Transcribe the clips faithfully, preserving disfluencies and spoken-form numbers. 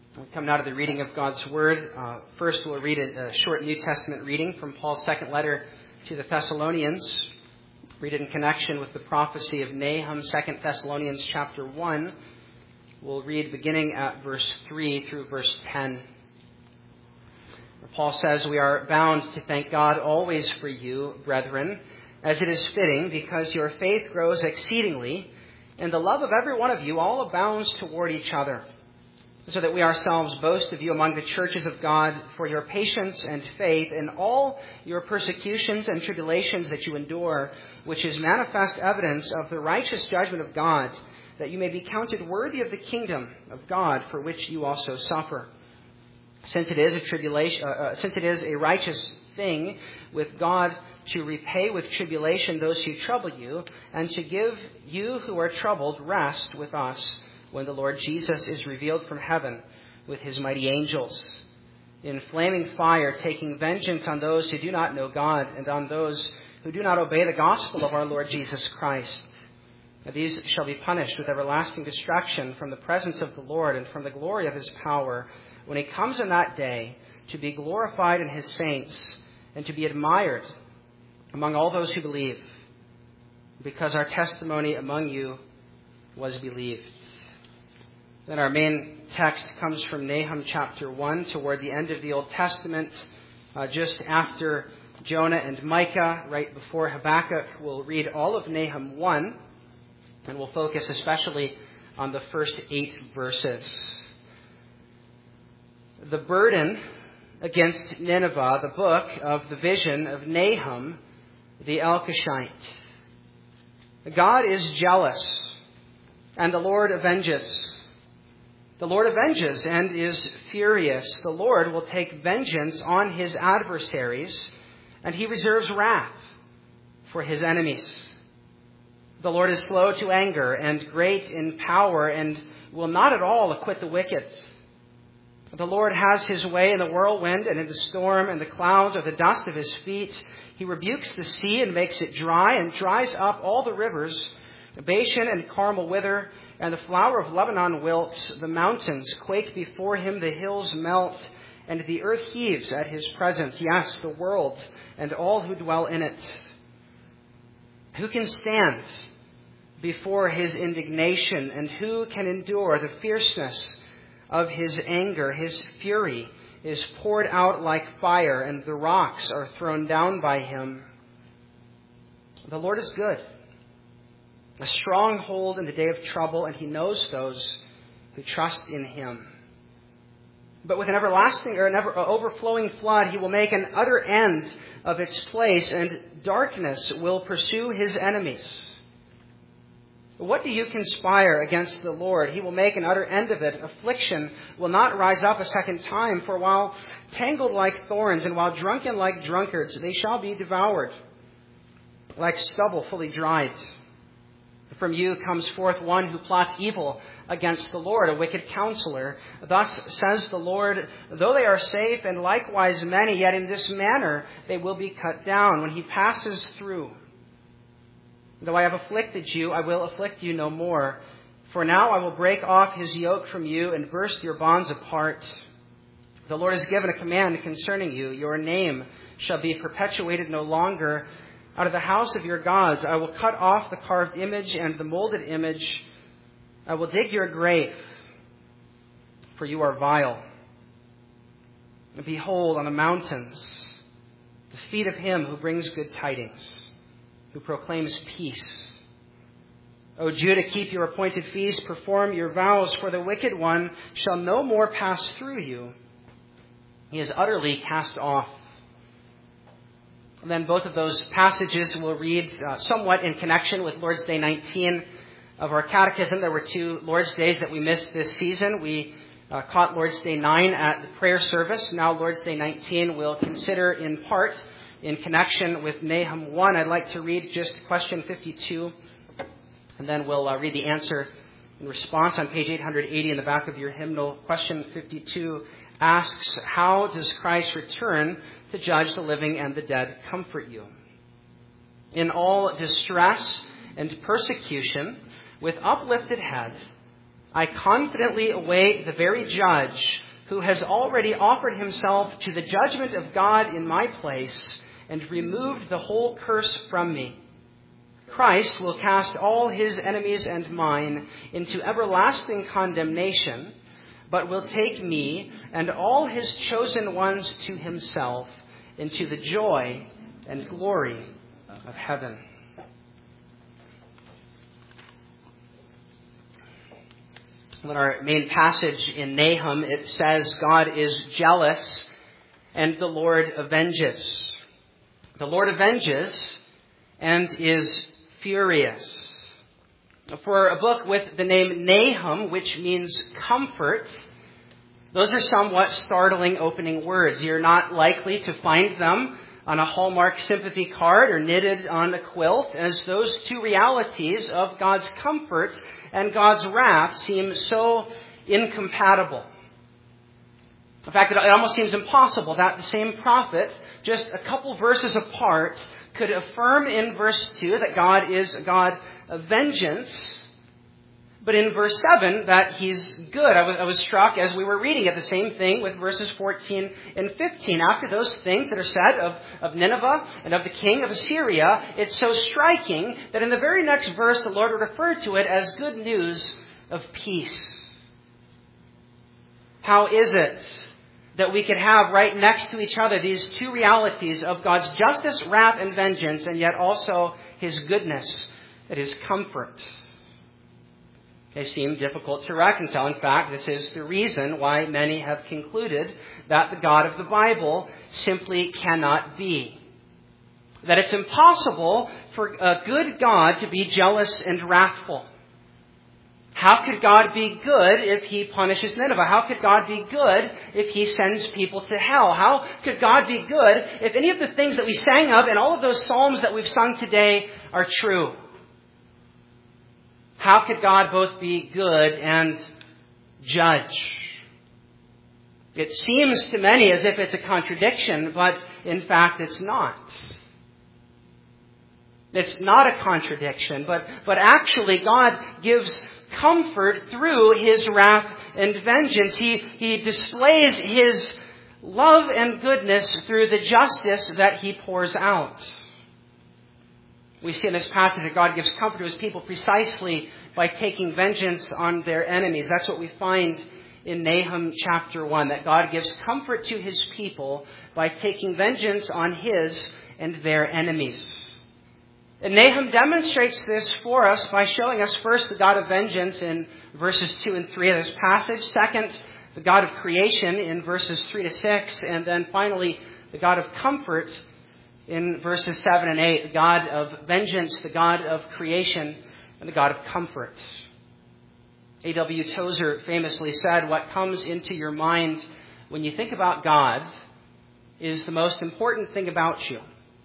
Coming out of the reading of God's Word, uh, first we'll read a, a short New Testament reading from Paul's second letter to the Thessalonians. Read it in connection with the prophecy of Nahum, Second Thessalonians chapter one. We'll read beginning at verse three through verse ten. Paul says, "We are bound to thank God always for you, brethren, as it is fitting, because your faith grows exceedingly, and the love of every one of you all abounds toward each other, so that we ourselves boast of you among the churches of God for your patience and faith in all your persecutions and tribulations that you endure, which is manifest evidence of the righteous judgment of God, that you may be counted worthy of the kingdom of God for which you also suffer. Since it is a tribulation, uh, uh, since it is a righteous thing with God to repay with tribulation those who trouble you, and to give you who are troubled rest with us, when the Lord Jesus is revealed from heaven with his mighty angels, in flaming fire, taking vengeance on those who do not know God and on those who do not obey the gospel of our Lord Jesus Christ. And these shall be punished with everlasting destruction from the presence of the Lord and from the glory of his power, when he comes in that day to be glorified in his saints and to be admired among all those who believe, because our testimony among you was believed." Then our main text comes from Nahum chapter one, toward the end of the Old Testament, uh, just after Jonah and Micah, right before Habakkuk. We'll read all of Nahum one, and we'll focus especially on the first eight verses. The burden against Nineveh, the book of the vision of Nahum the Elkoshite. God is jealous, and the Lord avenges. The Lord avenges and is furious. The Lord will take vengeance on his adversaries, and he reserves wrath for his enemies. The Lord is slow to anger and great in power, and will not at all acquit the wicked. The Lord has his way in the whirlwind and in the storm, and the clouds are the dust of his feet. He rebukes the sea and makes it dry, and dries up all the rivers. Bashan and Carmel wither, and the flower of Lebanon wilts. The mountains quake before him, the hills melt, and the earth heaves at his presence. Yes, the world and all who dwell in it. Who can stand before his indignation, and who can endure the fierceness of his anger? His fury is poured out like fire, and the rocks are thrown down by him. The Lord is good, a stronghold in the day of trouble, and he knows those who trust in him. But with an everlasting or an ever overflowing flood, he will make an utter end of its place, and darkness will pursue his enemies. What do you conspire against the Lord? He will make an utter end of it. Affliction will not rise up a second time, for while tangled like thorns and while drunken like drunkards, they shall be devoured like stubble fully dried. From you comes forth one who plots evil against the Lord, a wicked counselor. Thus says the Lord, though they are safe and likewise many, yet in this manner they will be cut down when he passes through. Though I have afflicted you, I will afflict you no more. For now I will break off his yoke from you and burst your bonds apart. The Lord has given a command concerning you. Your name shall be perpetuated no longer. Out of the house of your gods I will cut off the carved image and the molded image. I will dig your grave, for you are vile. And behold, on the mountains, the feet of him who brings good tidings, who proclaims peace. O Judah, keep your appointed feasts, perform your vows, for the wicked one shall no more pass through you. He is utterly cast off. And then both of those passages we'll read uh, somewhat in connection with Lord's Day nineteen of our catechism. There were two Lord's Days that we missed this season. We uh, caught Lord's Day nine at the prayer service. Now Lord's Day nineteen we'll consider in part in connection with Nahum one. I'd like to read just question fifty-two, and then we'll uh, read the answer in response on page eight eighty in the back of your hymnal. Question fifty-two asks, how does Christ return to judge the living and the dead comfort you? In all distress and persecution, with uplifted head, I confidently await the very judge who has already offered himself to the judgment of God in my place and removed the whole curse from me. Christ will cast all his enemies and mine into everlasting condemnation, but will take me and all his chosen ones to himself into the joy and glory of heaven. In our main passage in Nahum, it says God is jealous and the Lord avenges. The Lord avenges and is furious. For a book with the name Nahum, which means comfort, those are somewhat startling opening words. You're not likely to find them on a Hallmark sympathy card or knitted on a quilt, as those two realities of God's comfort and God's wrath seem so incompatible. In fact, it almost seems impossible that the same prophet, just a couple verses apart, could affirm in verse two that God is a God of vengeance, but in verse seven that he's good. I was, I was struck as we were reading it, the same thing with verses fourteen and fifteen. After those things that are said of, of Nineveh and of the king of Assyria, it's so striking that in the very next verse the Lord would refer to it as good news of peace. How is it that we could have right next to each other these two realities of God's justice, wrath, and vengeance, and yet also his goodness, that is comfort? They seem difficult to reconcile. In fact, this is the reason why many have concluded that the God of the Bible simply cannot be. That it's impossible for a good God to be jealous and wrathful. How could God be good if he punishes Nineveh? How could God be good if he sends people to hell? How could God be good if any of the things that we sang of and all of those psalms that we've sung today are true? How could God both be good and judge? It seems to many as if it's a contradiction, but in fact it's not. It's not a contradiction, but, but actually God gives comfort through his wrath and vengeance. He, he displays his love and goodness through the justice that he pours out. We see in this passage that God gives comfort to his people precisely by taking vengeance on their enemies. That's what we find in Nahum chapter one, that God gives comfort to his people by taking vengeance on his and their enemies. And Nahum demonstrates this for us by showing us first the God of vengeance in verses two and three of this passage. Second, the God of creation in verses three to six. And then finally, the God of comfort in verses seven and eight. The God of vengeance, the God of creation, and the God of comfort. A W Tozer famously said, "What comes into your mind when you think about God is the most important thing about you."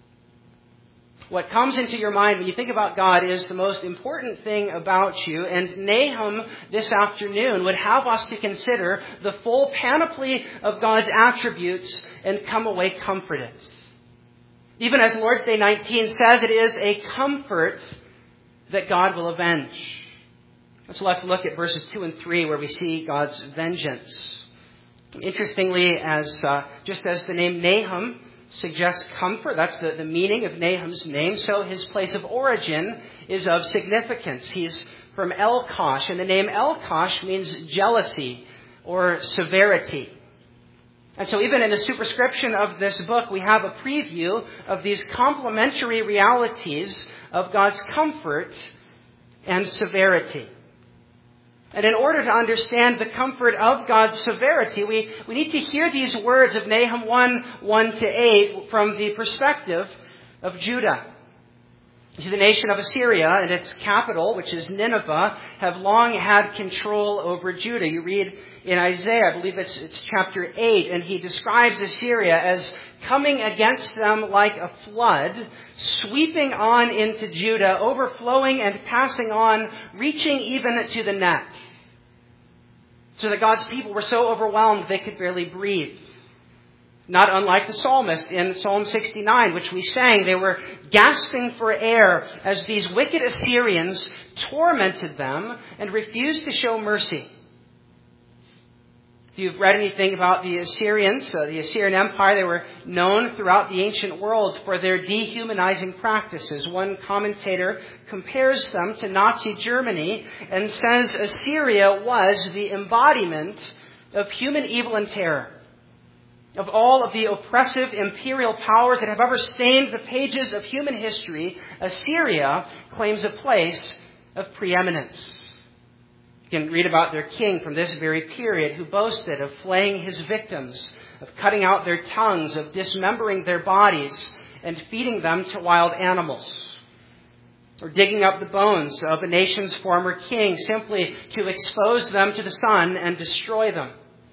What comes into your mind when you think about God is the most important thing about you. And Nahum this afternoon would have us to consider the full panoply of God's attributes and come away comforted. Even as Lord's Day nineteen says, it is a comfort that God will avenge. So let's look at verses two and three where we see God's vengeance. Interestingly, as uh, just as the name Nahum suggests comfort, that's the, the meaning of Nahum's name, so his place of origin is of significance. He's from Elkosh, and the name Elkosh means jealousy or severity. And so even in the superscription of this book, we have a preview of these complementary realities of God's comfort and severity. And in order to understand the comfort of God's severity, we, we need to hear these words of Nahum one, one to eight from the perspective of Judah. You see, the nation of Assyria and its capital, which is Nineveh, have long had control over Judah. You read in Isaiah, I believe it's, it's chapter eight, and he describes Assyria as coming against them like a flood, sweeping on into Judah, overflowing and passing on, reaching even to the neck. So that God's people were so overwhelmed they could barely breathe. Not unlike the psalmist in Psalm sixty-nine, which we sang. They were gasping for air as these wicked Assyrians tormented them and refused to show mercy. If you've read anything about the Assyrians, uh, the Assyrian Empire, they were known throughout the ancient world for their dehumanizing practices. One commentator compares them to Nazi Germany and says Assyria was the embodiment of human evil and terror. Of all of the oppressive imperial powers that have ever stained the pages of human history, Assyria claims a place of preeminence. You can read about their king from this very period who boasted of flaying his victims, of cutting out their tongues, of dismembering their bodies and feeding them to wild animals, or digging up the bones of a nation's former king simply to expose them to the sun and destroy them.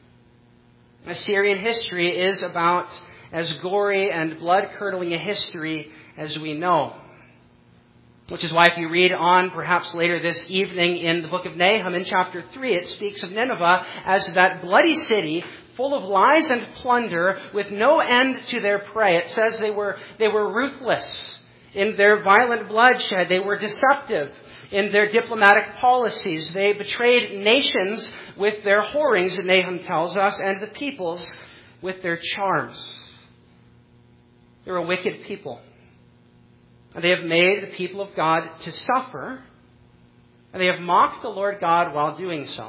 Assyrian history is about as gory and blood-curdling a history as we know. Which is why if you read on perhaps later this evening in the book of Nahum in chapter three, it speaks of Nineveh as that bloody city full of lies and plunder with no end to their prey. It says they were, they were ruthless in their violent bloodshed. They were deceptive in their diplomatic policies. They betrayed nations with their whorings, Nahum tells us, and the peoples with their charms. They were a wicked people. And they have made the people of God to suffer, and they have mocked the Lord God while doing so.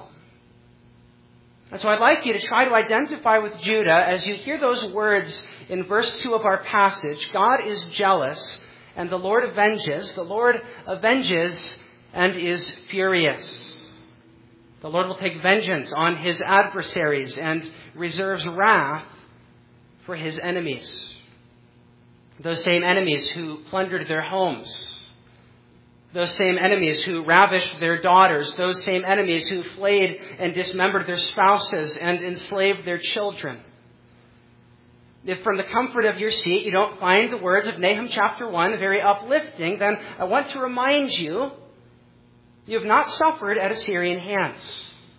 And so I'd like you to try to identify with Judah as you hear those words in verse two of our passage. God is jealous, and the Lord avenges. The Lord avenges and is furious. The Lord will take vengeance on his adversaries and reserves wrath for his enemies. Those same enemies who plundered their homes. Those same enemies who ravished their daughters. Those same enemies who flayed and dismembered their spouses and enslaved their children. If from the comfort of your seat you don't find the words of Nahum chapter one very uplifting, then I want to remind you, you have not suffered at Assyrian hands.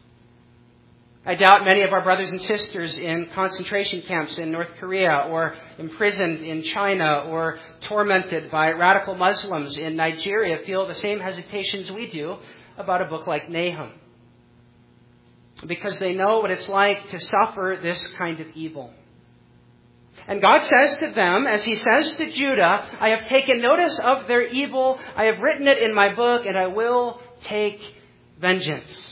I doubt many of our brothers and sisters in concentration camps in North Korea, or imprisoned in China, or tormented by radical Muslims in Nigeria feel the same hesitations we do about a book like Nahum. Because they know what it's like to suffer this kind of evil. And God says to them, as he says to Judah, I have taken notice of their evil, I have written it in my book, and I will take vengeance.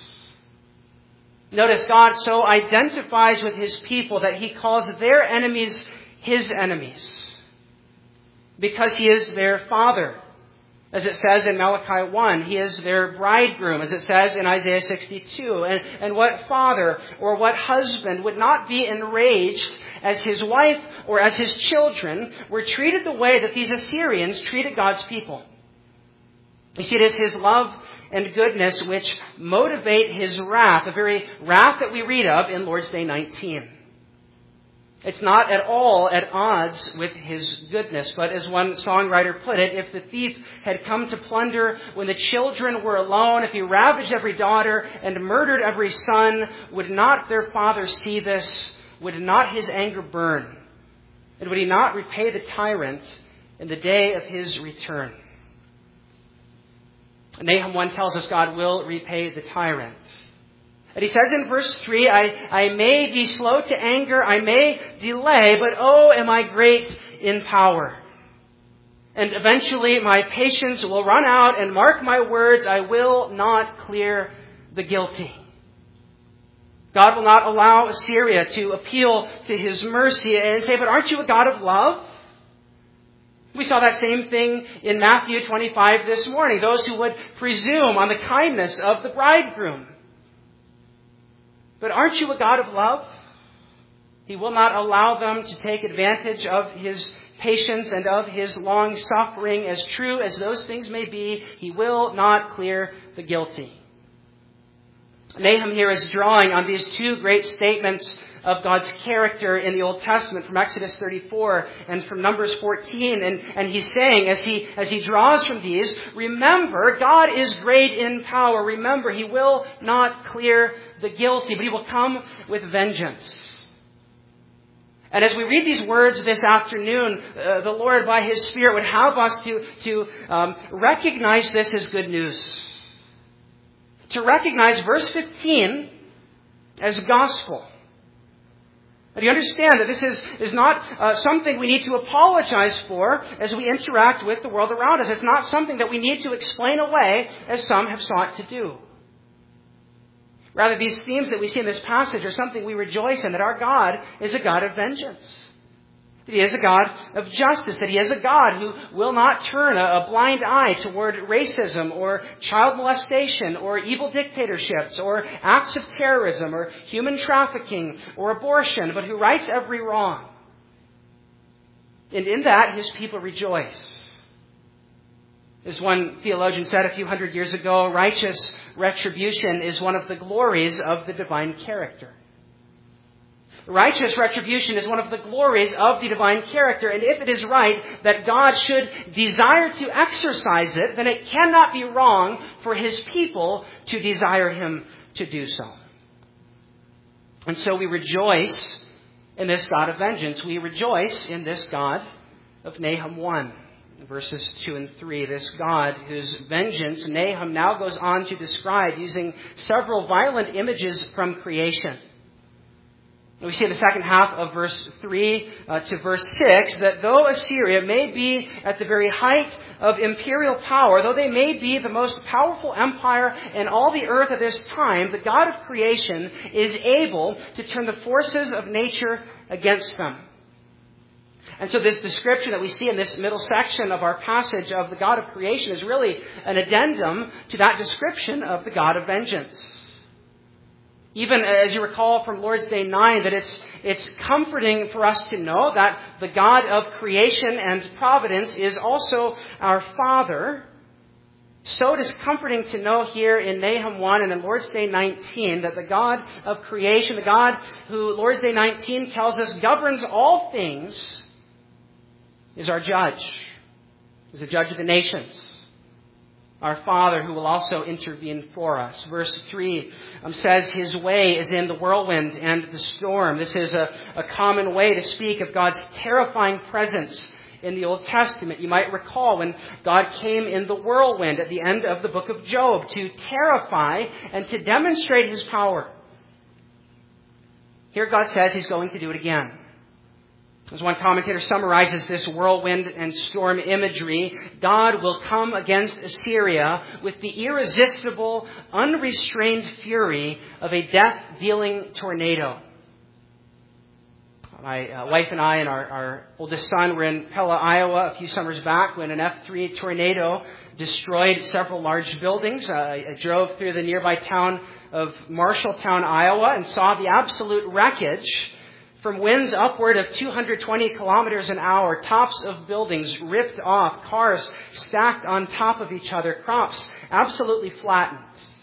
Notice God so identifies with his people that he calls their enemies his enemies. Because he is their father, as it says in Malachi one. He is their bridegroom, as it says in Isaiah sixty-two. And, and what father or what husband would not be enraged as his wife or as his children were treated the way that these Assyrians treated God's people? You see, it is his love and goodness which motivate his wrath, the very wrath that we read of in Lord's Day nineteen. It's not at all at odds with his goodness, but as one songwriter put it, if the thief had come to plunder when the children were alone, if he ravaged every daughter and murdered every son, would not their father see this? Would not his anger burn? And would he not repay the tyrant in the day of his return? Nahum one tells us God will repay the tyrant. And he says in verse three, I, I may be slow to anger, I may delay, but oh, am I great in power. And eventually my patience will run out, and mark my words, I will not clear the guilty. God will not allow Assyria to appeal to his mercy and say, but aren't you a God of love? We saw that same thing in Matthew twenty-five this morning. Those who would presume on the kindness of the bridegroom. But aren't you a God of love? He will not allow them to take advantage of his patience and of his long suffering. As true as those things may be, he will not clear the guilty. Nahum here is drawing on these two great statements of God's character in the Old Testament from Exodus thirty-four and from Numbers fourteen. And, and he's saying, as he, as he draws from these, remember, God is great in power. Remember, he will not clear the guilty, but he will come with vengeance. And as we read these words this afternoon, uh, the Lord, by His Spirit, would have us to, to um, recognize this as good news. To recognize verse fifteen as gospel. Do you understand that this is, is not uh, something we need to apologize for as we interact with the world around us? It's not something that we need to explain away as some have sought to do. Rather, these themes that we see in this passage are something we rejoice in, that our God is a God of vengeance. That He is a God of justice. That He is a God who will not turn a, a blind eye toward racism or child molestation or evil dictatorships or acts of terrorism or human trafficking or abortion, but who rights every wrong. And in that, His people rejoice. As one theologian said a few hundred years ago, righteous retribution is one of the glories of the divine character. Righteous retribution is one of the glories of the divine character. And if it is right that God should desire to exercise it, then it cannot be wrong for His people to desire Him to do so. And so we rejoice in this God of vengeance. We rejoice in this God of Nahum one. Verses two and three, this God whose vengeance Nahum now goes on to describe using several violent images from creation. We see in the second half of verse three uh, to verse six that though Assyria may be at the very height of imperial power, though they may be the most powerful empire in all the earth at this time, the God of creation is able to turn the forces of nature against them. And so this description that we see in this middle section of our passage of the God of creation is really an addendum to that description of the God of vengeance. Even as you recall from Lord's Day nine, that it's, it's comforting for us to know that the God of creation and providence is also our Father. So it is comforting to know here in Nahum one and in Lord's Day nineteen that the God of creation, the God who Lord's Day nineteen tells us governs all things, is our judge, is the judge of the nations. Our Father who will also intervene for us. Verse three um, says His way is in the whirlwind and the storm. This is a, a common way to speak of God's terrifying presence in the Old Testament. You might recall when God came in the whirlwind at the end of the book of Job to terrify and to demonstrate His power. Here God says He's going to do it again. As one commentator summarizes this whirlwind and storm imagery, God will come against Assyria with the irresistible, unrestrained fury of a death-dealing tornado. My uh, wife and I and our, our oldest son were in Pella, Iowa a few summers back when an F three tornado destroyed several large buildings. Uh, I drove through the nearby town of Marshalltown, Iowa, and saw the absolute wreckage from winds upward of two hundred twenty kilometers an hour, tops of buildings ripped off, cars stacked on top of each other, crops absolutely flattened.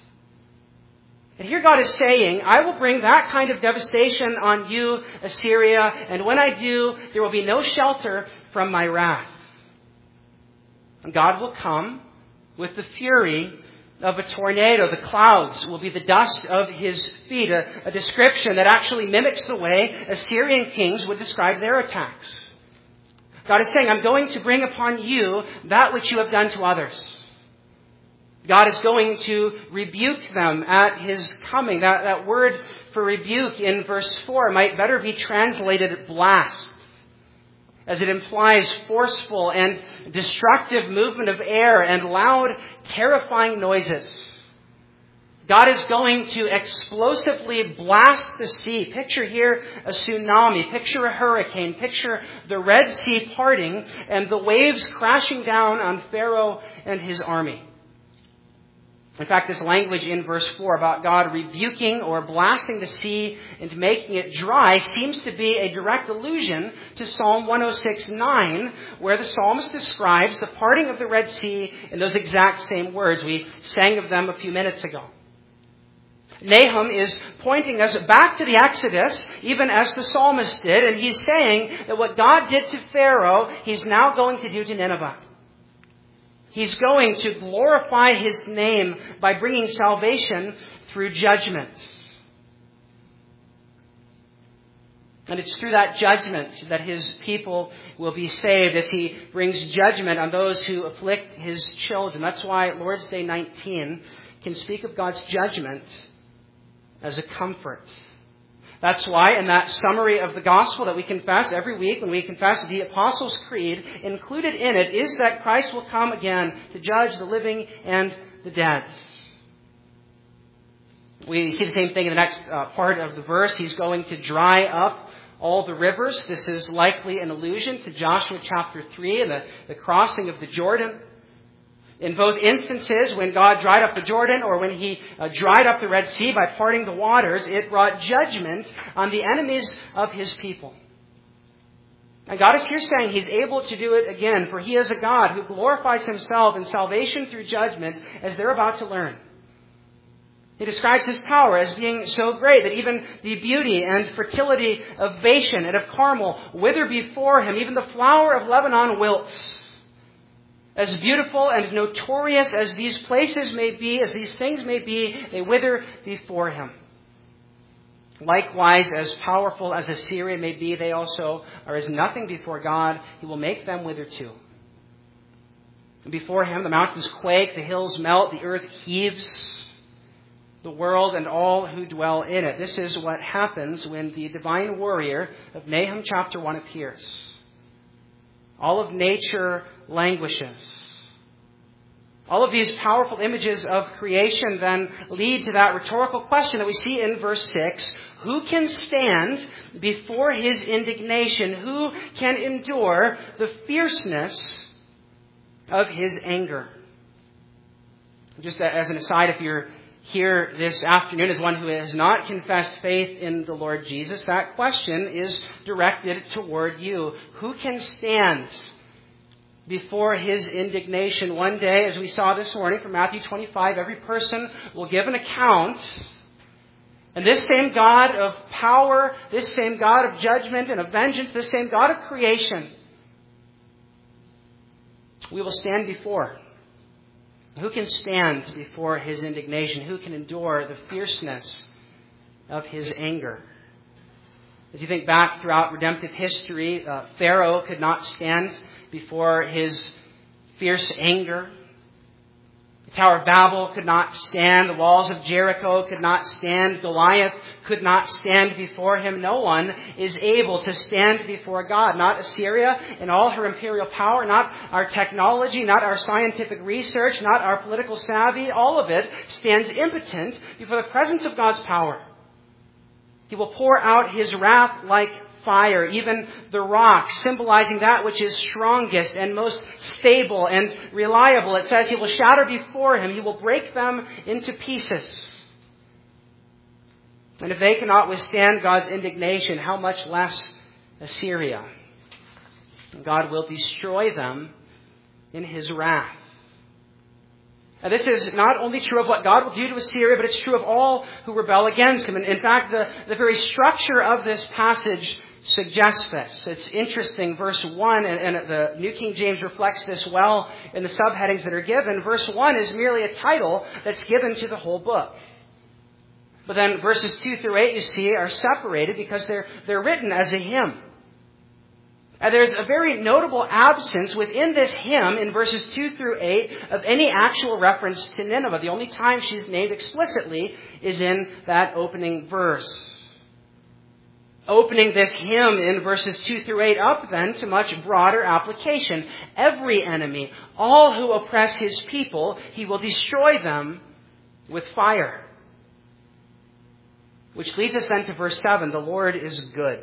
And here God is saying, I will bring that kind of devastation on you, Assyria, and when I do, there will be no shelter from my wrath. And God will come with the fury of a tornado. The clouds will be the dust of His feet, a, a description that actually mimics the way Assyrian kings would describe their attacks. God is saying, I'm going to bring upon you that which you have done to others. God is going to rebuke them at His coming. That, that word for rebuke in verse four might better be translated blast, as it implies forceful and destructive movement of air and loud, terrifying noises. God is going to explosively blast the sea. Picture here a tsunami. Picture a hurricane. Picture the Red Sea parting and the waves crashing down on Pharaoh and his army. In fact, this language in verse four about God rebuking or blasting the sea and making it dry seems to be a direct allusion to Psalm one oh six nine, where the psalmist describes the parting of the Red Sea in those exact same words. We sang of them a few minutes ago. Nahum is pointing us back to the Exodus, even as the psalmist did, and he's saying that what God did to Pharaoh, He's now going to do to Nineveh. He's going to glorify His name by bringing salvation through judgment. And it's through that judgment that his people will be saved as he brings judgment on those who afflict his children. That's why Lord's Day nineteen can speak of God's judgment as a comfort. That's why in that summary of the gospel that we confess every week when we confess the Apostles' Creed, included in it is that Christ will come again to judge the living and the dead. We see the same thing in the next uh, part of the verse. He's going to dry up all the rivers. This is likely an allusion to Joshua chapter three and the, the crossing of the Jordan. In both instances, when God dried up the Jordan or when he uh, dried up the Red Sea by parting the waters, it brought judgment on the enemies of his people. And God is here saying he's able to do it again, for he is a God who glorifies himself in salvation through judgment, as they're about to learn. He describes his power as being so great that even the beauty and fertility of Bashan and of Carmel wither before him. Even the flower of Lebanon wilts. As beautiful and notorious as these places may be, as these things may be, they wither before him. Likewise, as powerful as Assyria may be, they also are as nothing before God. He will make them wither too. Before him, the mountains quake, the hills melt, the earth heaves. The world and all who dwell in it. This is what happens when the divine warrior of Nahum chapter one appears. All of nature languishes. All of these powerful images of creation then lead to that rhetorical question that we see in verse six. Who can stand before his indignation? Who can endure the fierceness of his anger? Just as an aside, if you're here this afternoon as one who has not confessed faith in the Lord Jesus, that question is directed toward you. Who can stand before his indignation? One day, as we saw this morning from Matthew twenty-five, every person will give an account. And this same God of power, this same God of judgment and of vengeance, this same God of creation, we will stand before. Who can stand before his indignation? Who can endure the fierceness of his anger? As you think back throughout redemptive history, uh, Pharaoh could not stand before his fierce anger. The Tower of Babel could not stand. The walls of Jericho could not stand. Goliath could not stand before him. No one is able to stand before God. Not Assyria in all her imperial power, not our technology, not our scientific research, not our political savvy. All of it stands impotent before the presence of God's power. He will pour out his wrath like fire, even the rock, symbolizing that which is strongest and most stable and reliable. It says he will shatter before him. He will break them into pieces. And if they cannot withstand God's indignation, how much less Assyria? God will destroy them in his wrath. Now, this is not only true of what God will do to Assyria, but it's true of all who rebel against him. And in fact, the, the very structure of this passage suggests this. It's interesting. Verse one, and, and the New King James reflects this well in the subheadings that are given. Verse one is merely a title that's given to the whole book. But then verses two through eight, you see, are separated because they're, they're written as a hymn. And there's a very notable absence within this hymn in verses two through eight of any actual reference to Nineveh. The only time she's named explicitly is in that opening verse. Opening this hymn in verses two through eight up then to much broader application. Every enemy, all who oppress his people, he will destroy them with fire. Which leads us then to verse seven. The Lord is good.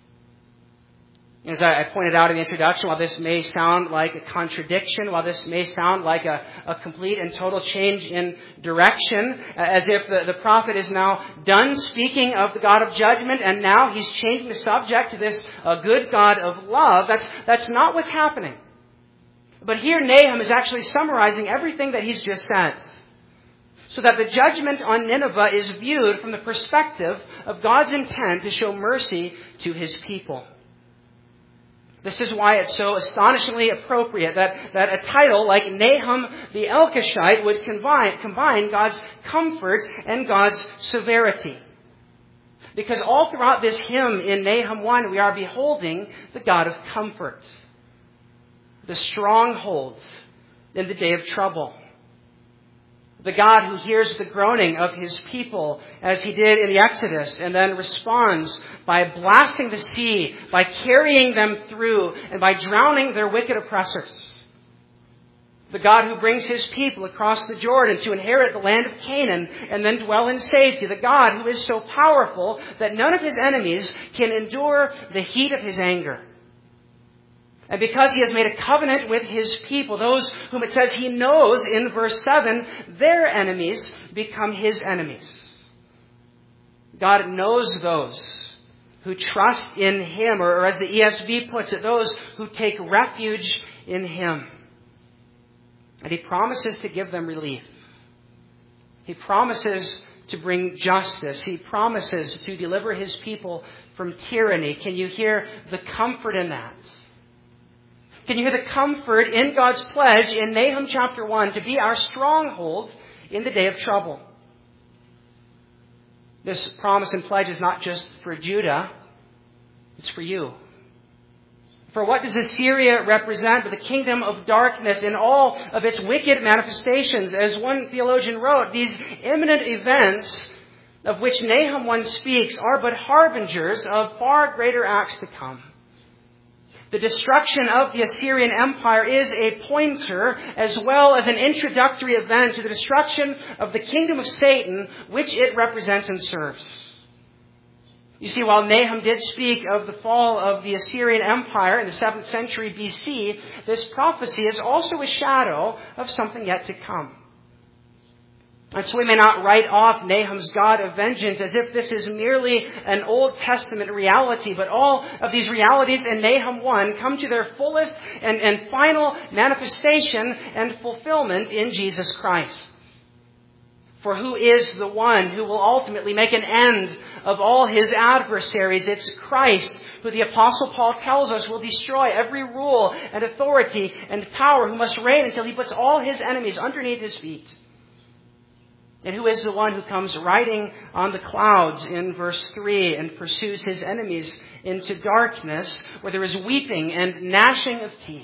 As I pointed out in the introduction, while this may sound like a contradiction, while this may sound like a, a complete and total change in direction, as if the, the prophet is now done speaking of the God of judgment and now he's changing the subject to this uh, good God of love, that's, that's not what's happening. But here Nahum is actually summarizing everything that he's just said. So that the judgment on Nineveh is viewed from the perspective of God's intent to show mercy to his people. This is why it's so astonishingly appropriate that, that a title like Nahum the Elkoshite would combine, combine God's comfort and God's severity. Because all throughout this hymn in Nahum one, we are beholding the God of comfort, the stronghold in the day of trouble. The God who hears the groaning of His people as He did in the Exodus and then responds by blasting the sea, by carrying them through, and by drowning their wicked oppressors. The God who brings His people across the Jordan to inherit the land of Canaan and then dwell in safety. The God who is so powerful that none of His enemies can endure the heat of His anger. And because He has made a covenant with His people, those whom it says He knows in verse seven, their enemies become His enemies. God knows those who trust in Him, or as the E S V puts it, those who take refuge in Him. And He promises to give them relief. He promises to bring justice. He promises to deliver His people from tyranny. Can you hear the comfort in that? Can you hear the comfort in God's pledge in Nahum chapter one to be our stronghold in the day of trouble? This promise and pledge is not just for Judah, it's for you. For what does Assyria represent? But the kingdom of darkness in all of its wicked manifestations. As one theologian wrote, these imminent events of which Nahum one speaks are but harbingers of far greater acts to come. The destruction of the Assyrian Empire is a pointer as well as an introductory event to the destruction of the kingdom of Satan, which it represents and serves. You see, while Nahum did speak of the fall of the Assyrian Empire in the seventh century B C, this prophecy is also a shadow of something yet to come. And so we may not write off Nahum's God of vengeance as if this is merely an Old Testament reality, but all of these realities in Nahum one come to their fullest and, and final manifestation and fulfillment in Jesus Christ. For who is the one who will ultimately make an end of all his adversaries? It's Christ, who the Apostle Paul tells us will destroy every rule and authority and power, who must reign until He puts all His enemies underneath His feet. And who is the one who comes riding on the clouds in verse three and pursues His enemies into darkness where there is weeping and gnashing of teeth?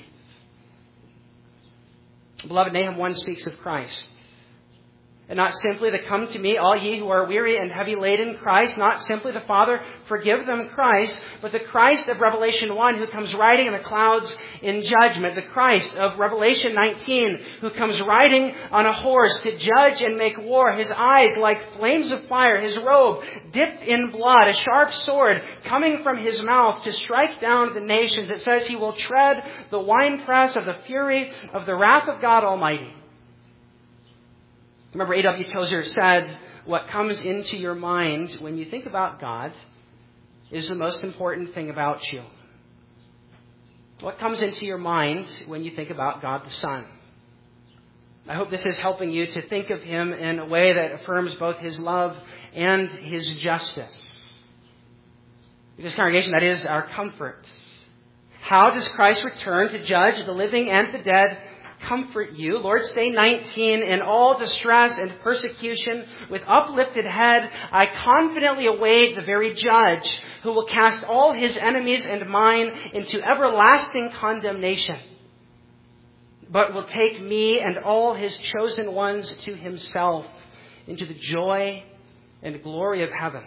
Beloved, Nahum one speaks of Christ. And not simply the "Come to me, all ye who are weary and heavy laden" Christ, not simply the "Father, forgive them" Christ, but the Christ of Revelation one who comes riding in the clouds in judgment. The Christ of Revelation nineteen who comes riding on a horse to judge and make war. His eyes like flames of fire, His robe dipped in blood, a sharp sword coming from His mouth to strike down the nations. It says He will tread the winepress of the fury of the wrath of God Almighty. Remember, A W Tozer said, what comes into your mind when you think about God is the most important thing about you. What comes into your mind when you think about God the Son? I hope this is helping you to think of Him in a way that affirms both His love and His justice. Because, congregation, that is our comfort. How does Christ return to judge the living and the dead comfort you? Lord's Day nineteen, in all distress and persecution, with uplifted head, I confidently await the very judge who will cast all his enemies and mine into everlasting condemnation, but will take me and all His chosen ones to Himself into the joy and glory of heaven.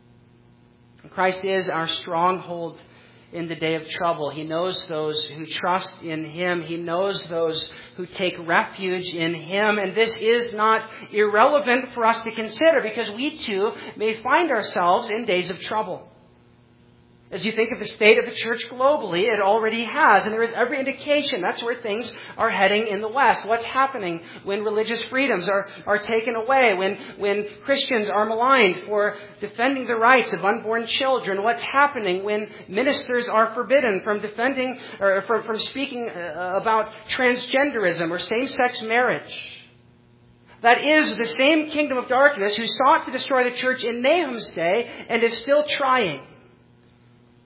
Christ is our stronghold in the day of trouble. He knows those who trust in Him. He knows those who take refuge in Him. And this is not irrelevant for us to consider, because we too may find ourselves in days of trouble. As you think of the state of the church globally, it already has. And there is every indication that's where things are heading in the West. What's happening when religious freedoms are, are taken away, when, when Christians are maligned for defending the rights of unborn children? What's happening when ministers are forbidden from defending or from, from speaking about transgenderism or same-sex marriage? That is the same kingdom of darkness who sought to destroy the church in Nahum's day and is still trying.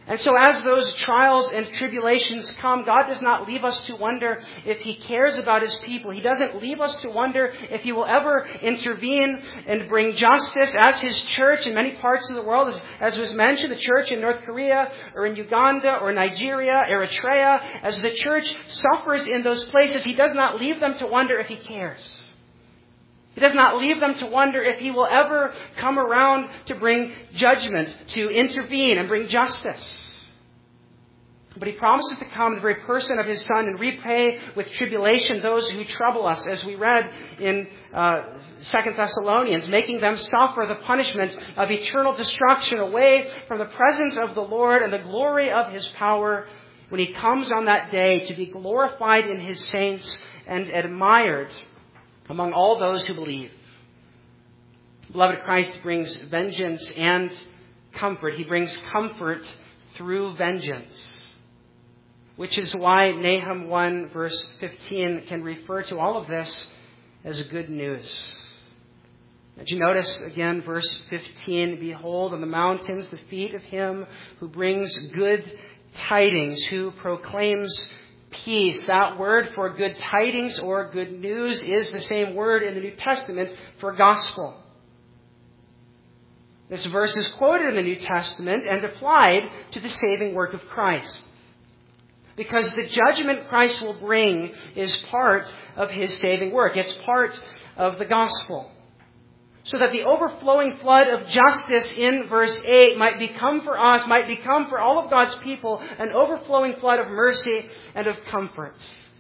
And so as those trials and tribulations come, God does not leave us to wonder if He cares about His people. He doesn't leave us to wonder if He will ever intervene and bring justice as His church in many parts of the world. As, as was mentioned, the church in North Korea or in Uganda or Nigeria, Eritrea, as the church suffers in those places, He does not leave them to wonder if He cares. He does not leave them to wonder if He will ever come around to bring judgment, to intervene and bring justice. But He promises to come in the very person of His Son and repay with tribulation those who trouble us, as we read in uh, Second Thessalonians, making them suffer the punishment of eternal destruction away from the presence of the Lord and the glory of His power when He comes on that day to be glorified in His saints and admired among all those who believe. Beloved, Christ brings vengeance and comfort. He brings comfort through vengeance, which is why Nahum one verse fifteen can refer to all of this as good news. Did you notice again verse fifteen? Behold, on the mountains the feet of Him who brings good tidings, who proclaims peace. That word for good tidings or good news is the same word in the New Testament for gospel. This verse is quoted in the New Testament and applied to the saving work of Christ, because the judgment Christ will bring is part of His saving work. It's part of the gospel. So that the overflowing flood of justice in verse eight might become for us, might become for all of God's people, an overflowing flood of mercy and of comfort.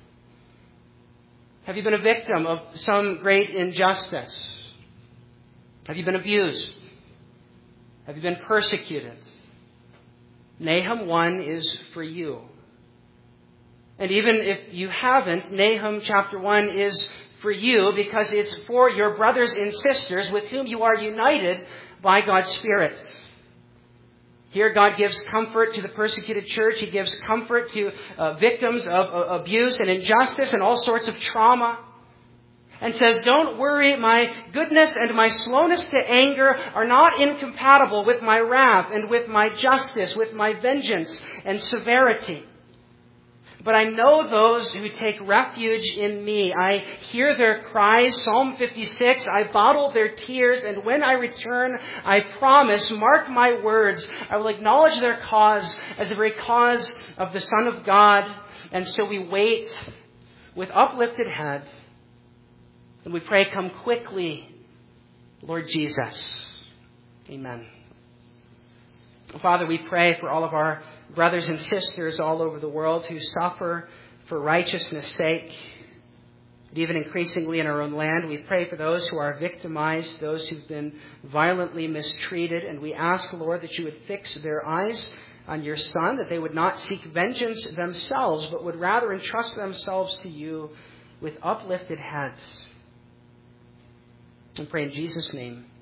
Have you been a victim of some great injustice? Have you been abused? Have you been persecuted? Nahum one is for you. And even if you haven't, Nahum chapter one is for you, because it's for your brothers and sisters with whom you are united by God's Spirit. Here God gives comfort to the persecuted church. He gives comfort to uh, victims of uh, abuse and injustice and all sorts of trauma. And says, don't worry, my goodness and my slowness to anger are not incompatible with my wrath and with my justice, with my vengeance and severity. But I know those who take refuge in me. I hear their cries, Psalm fifty-six. I bottle their tears, and when I return, I promise, mark my words, I will acknowledge their cause as the very cause of the Son of God. And so we wait with uplifted head, and we pray, come quickly, Lord Jesus. Amen. Father, we pray for all of our brothers and sisters all over the world who suffer for righteousness' sake. But even increasingly in our own land, we pray for those who are victimized, those who've been violently mistreated. And we ask, Lord, that you would fix their eyes on your Son, that they would not seek vengeance themselves, but would rather entrust themselves to you with uplifted heads. And pray in Jesus' name.